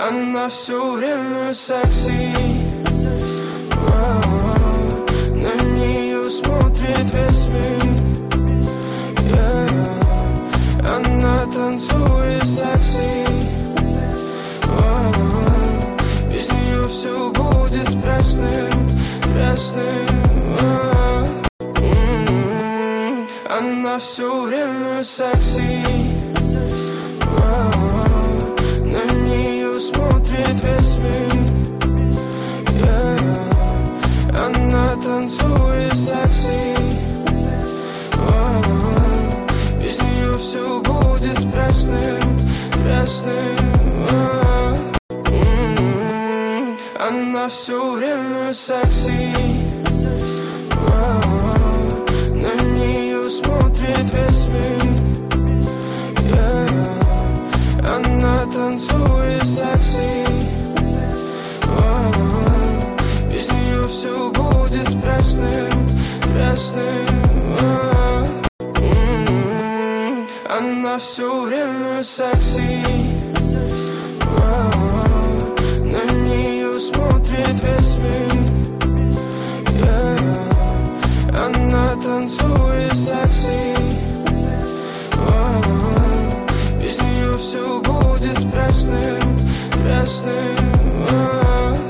Она все время секси. На нее смотрит весь мир. Она танцует секси. Без нее все будет пресным, пресным. Она все время секси. На нее смотрит весь мир. Она танцует секси. Без нее все будет пресным, пресным. Она все время секси. На нее смотрит весь мир. Она танцует секси. Без нее все будет пресным, пресным. Она все время секси.